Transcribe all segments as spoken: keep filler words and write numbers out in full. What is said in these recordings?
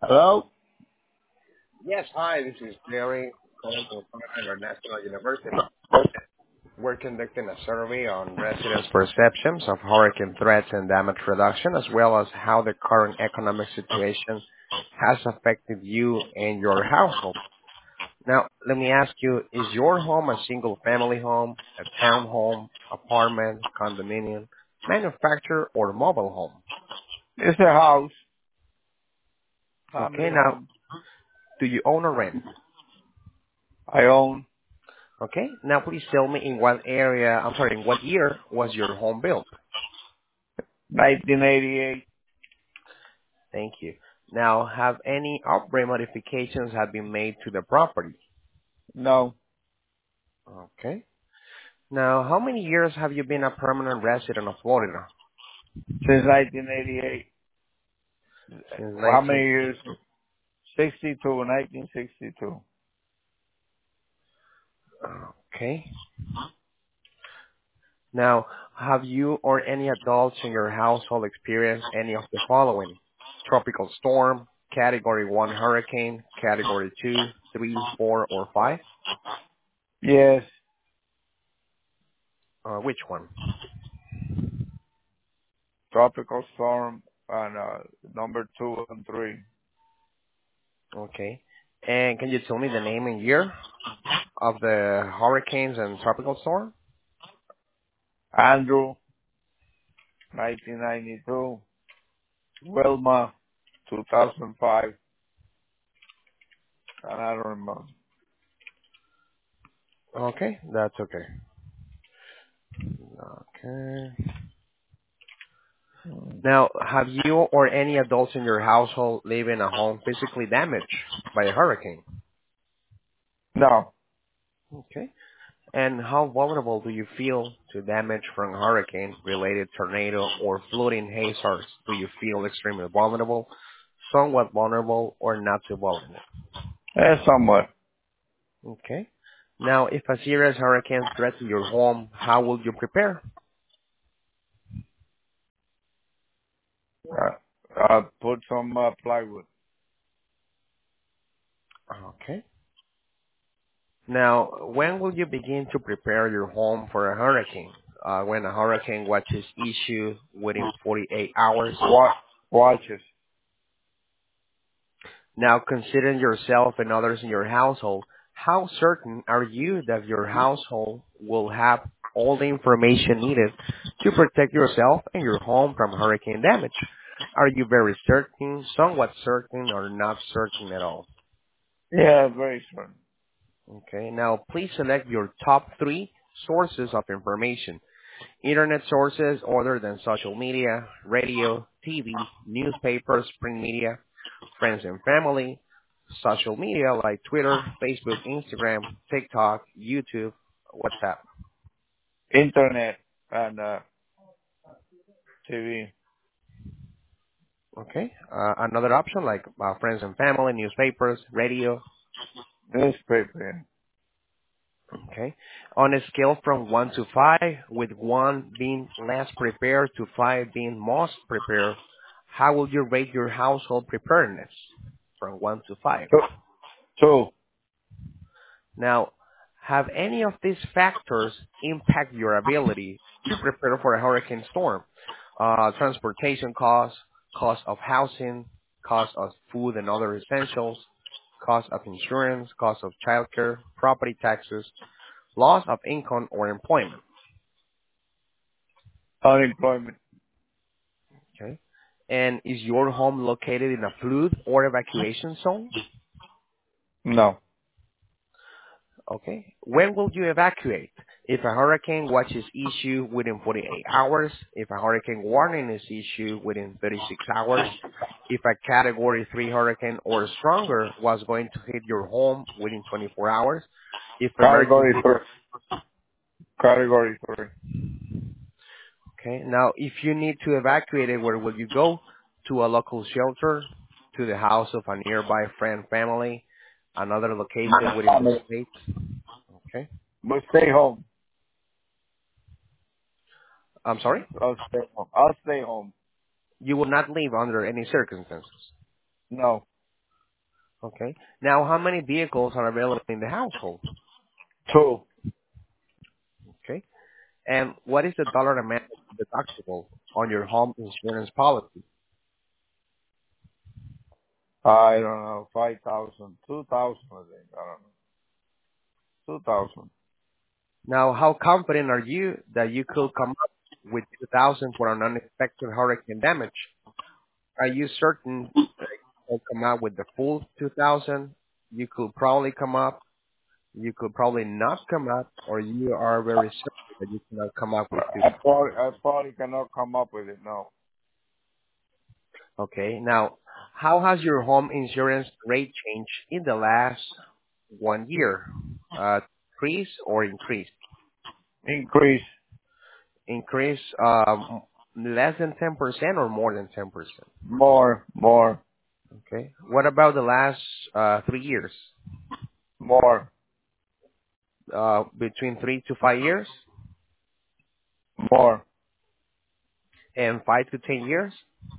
Hello? Yes, hi, this is Jerry calling from Florida National University. We're conducting a survey on residents' perceptions of hurricane threats and damage reduction, as well as how the current economic situation has affected you and your household. Now, let me ask you, is your home a single-family home, a townhome, apartment, condominium, manufactured, or mobile home? It's a house, Okay, family now, home. do you own or rent? I own Okay. Now please tell me in what area, I'm sorry, in what year was your home built? nineteen eighty-eight. Thank you. Now, have any upgrade modifications have been made to the property? No, Okay. Now, how many years have you been a permanent resident of Florida? since nineteen eighty-eight. Since How many nineteen. years? sixty-two, nineteen sixty-two. Okay. Now, have you or any adults in your household experienced any of the following? Tropical storm, category one hurricane, category two, three, four, or five? Yes, Uh, which one? tropical storm and uh, number two and three. Okay. And can you tell me the name and year of the hurricanes and tropical storm? Andrew, nineteen ninety-two. Wilma, two thousand five. And I don't remember. Okay, that's okay. Okay. Now, have you or any adults in your household live in a home physically damaged by a hurricane? No, Okay. And how vulnerable do you feel to damage from hurricane-related tornado or flooding hazards? Do you feel extremely vulnerable, somewhat vulnerable, or not too vulnerable? eh, somewhat. Okay. Now, if a serious hurricane threatens your home, how will you prepare? Uh, uh, put some uh, plywood. Okay. Now, when will you begin to prepare your home for a hurricane? Uh, when a hurricane watch is issued within forty-eight hours? Wa- watches. Now, considering yourself and others in your household, how certain are you that your household will have all the information needed to protect yourself and your home from hurricane damage? Are you very certain, somewhat certain, or not certain at all? Yeah, very certain. Okay, now please select your top three sources of information. Internet sources other than social media, radio, T V, newspapers, print media, friends and family, social media like Twitter, Facebook, Instagram, TikTok, YouTube, WhatsApp. Internet and uh, T V, Okay, uh, another option like uh, friends and family, newspapers, radio. newspaper. Okay, on a scale from one to five, with one being less prepared to five being most prepared, how will you rate your household preparedness from one to five? Two. Two. Now, have any of these factors impact your ability to prepare for a hurricane storm? Uh, transportation costs, cost of housing, cost of food and other essentials, cost of insurance, cost of childcare, property taxes, loss of income or employment. Unemployment. Okay. And is your home located in a flood or evacuation zone? No. Okay. When will you evacuate? If a hurricane watch is issued within forty-eight hours, if a hurricane warning is issued within thirty-six hours, if a category three hurricane or stronger was going to hit your home within twenty-four hours, if Category emergency. three. Category three. Okay. Now, if you need to evacuate it, where will you go? To a local shelter, to the house of a nearby friend, family, another location within the state. Okay. But stay home. I'm sorry? I'll stay home. I'll stay home. You will not leave under any circumstances. No. Okay. Now, how many vehicles are available in the household? Two. Okay. And what is the dollar amount deductible on your home insurance policy? I don't know, five thousand, two thousand, I think. I don't know. Two thousand. Now, how confident are you that you could come up with two thousand for an unexpected hurricane damage? Are you certain that you'll come out with the full two thousand? You could probably come up, you could probably not come up, or you are very certain that you cannot come up with two. I probably, I probably cannot come up with it, no. Okay. Now, how has your home insurance rate changed in the last one year? Uh, Decrease or increase? Increase. Increase um, less than ten percent or more than ten percent? More, more, Okay. What about the last uh, three years? more, Uh, between three to five years more. and five to ten years?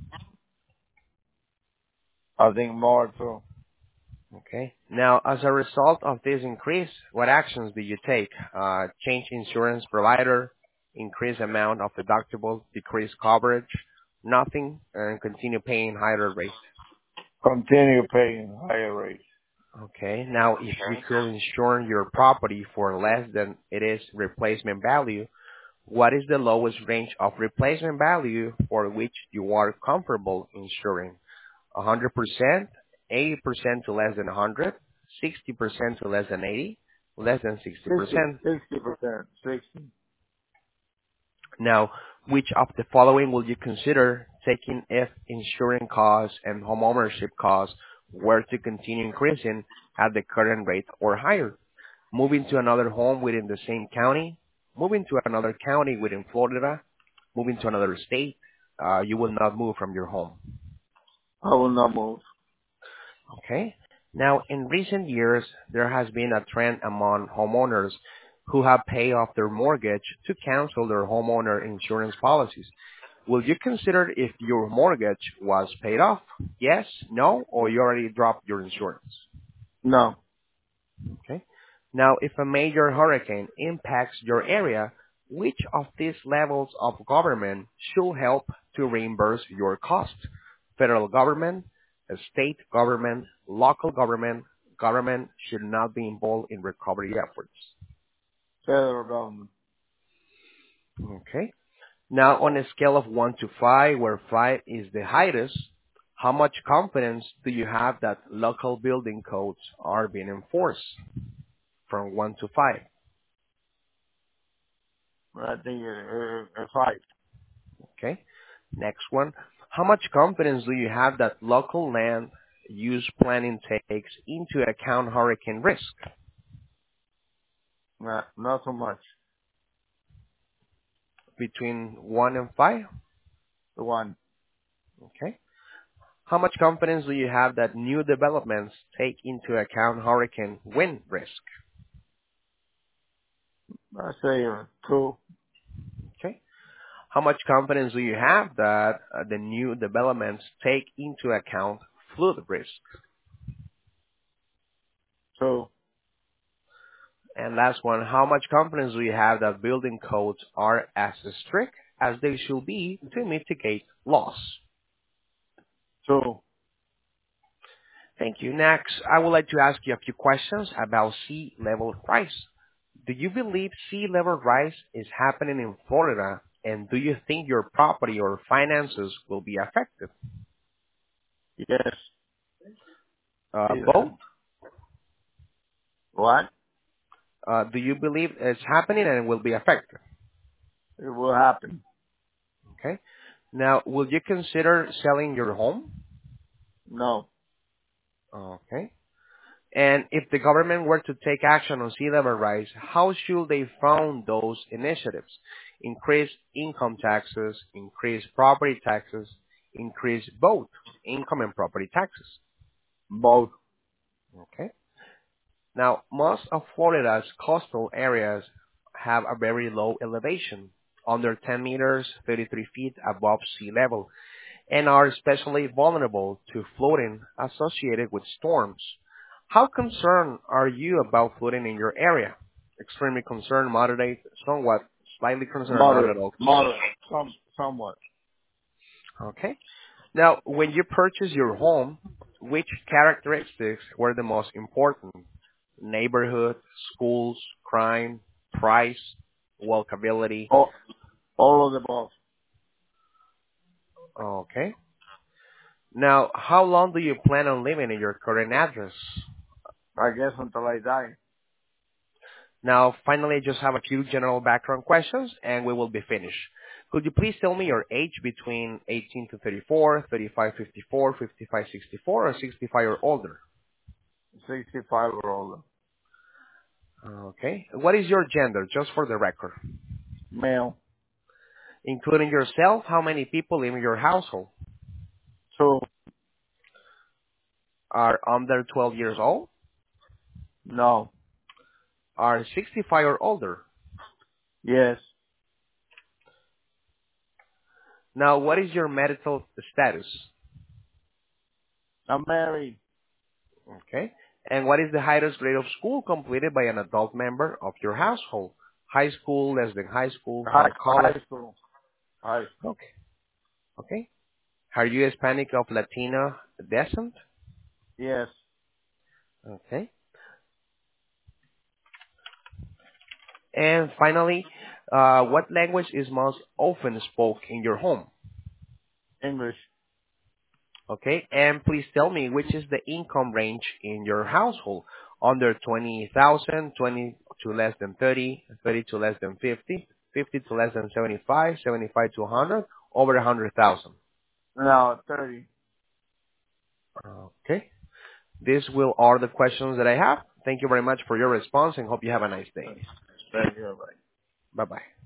I think more too. Okay. Now, as a result of this increase, what actions do you take? Uh, change insurance provider, increase amount of deductible, decrease coverage, nothing, and continue paying higher rates. Continue paying higher rates. Okay. Now, if you could insure your property for less than it is replacement value, what is the lowest range of replacement value for which you are comfortable insuring? one hundred percent, eighty percent to less than one hundred, sixty percent to less than eighty, less than Sixty, sixty percent. sixty percent, sixty. Now, which of the following will you consider taking if insuring costs and homeownership costs were to continue increasing at the current rate or higher? Moving to another home within the same county, moving to another county within Florida, moving to another state, uh, you will not move from your home. I will not move. Okay. Now, in recent years, there has been a trend among homeowners who have paid off their mortgage to cancel their homeowner insurance policies. Will you consider if your mortgage was paid off? Yes, no, or you already dropped your insurance? No, Okay. Now, if a major hurricane impacts your area, which of these levels of government should help to reimburse your costs? Federal government, a state government, local government, government should not be involved in recovery efforts. federal government. Okay. Now, on a scale of one to five, where five is the highest, how much confidence do you have that local building codes are being enforced? From one to five. I think uh, uh, five. Okay. Next one. How much confidence do you have that local land use planning takes into account hurricane risk? Not, not so much. Between one and five? The one. Okay. How much confidence do you have that new developments take into account hurricane wind risk? I say uh, two. Okay. How much confidence do you have that uh, the new developments take into account flood risk? Two. And last one, how much confidence do you have that building codes are as strict as they should be to mitigate loss? Two. Thank you. Next, I would like to ask you a few questions about sea level rise. Do you believe sea level rise is happening in Florida, and do you think your property or finances will be affected? Yes. Uh, Either. both? What? Uh, do you believe it's happening and will be affected? It will happen. Okay. Now, will you consider selling your home? No. Okay. And if the government were to take action on sea level rise, how should they fund those initiatives? Increase income taxes, increase property taxes, increase both income and property taxes. Both. Okay. Now, most of Florida's coastal areas have a very low elevation, under ten meters, thirty-three feet above sea level. and are especially vulnerable to flooding associated with storms. How concerned are you about flooding in your area? Extremely concerned, moderate, somewhat, slightly concerned, not Moderate. at all concerned. Moderate. Some, somewhat. Okay. Now, when you purchase your home, which characteristics were the most important? Neighborhood, schools, crime, price, walkability. All, all of the above. Okay. Now, how long do you plan on living in your current address? I guess until I die. Now, finally, just have a few general background questions, and we will be finished. Could you please tell me your age between eighteen to thirty-four, thirty-five, fifty-four, fifty-five, sixty-four, or sixty-five or older? sixty-five or older. Okay. What is your gender, just for the record? Male. Including yourself, how many people live in your household? Two. Are under twelve years old? No. Are sixty-five or older? Yes. Now, what is your marital status? I'm married. Okay. And what is the highest grade of school completed by an adult member of your household? High school, less than high school, High, or college? high school. High school. Okay. Okay. Are you Hispanic of Latino descent? Yes. Okay. And finally, uh, what language is most often spoken in your home? English. Okay. And please tell me, which is the income range in your household? Under twenty thousand, twenty to less than thirty, thirty to less than fifty, fifty to less than seventy-five, seventy-five to one hundred, over one hundred thousand. No, thirty. Okay. These will are the questions that I have. Thank you very much for your response and hope you have a nice day. Thank you. Bye. Bye-bye.